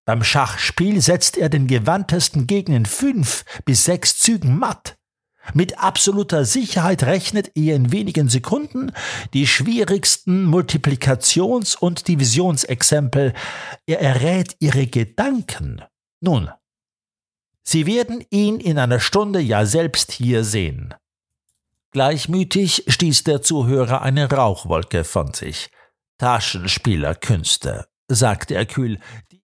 Beim Schachspiel setzt er den gewandtesten Gegner in 5 bis 6 Zügen matt. Mit absoluter Sicherheit rechnet er in wenigen Sekunden die schwierigsten Multiplikations- und Divisionsexempel. Er errät Ihre Gedanken. Nun, Sie werden ihn in einer Stunde ja selbst hier sehen. Gleichmütig stieß der Zuhörer eine Rauchwolke von sich. Taschenspielerkünste, sagte er kühl.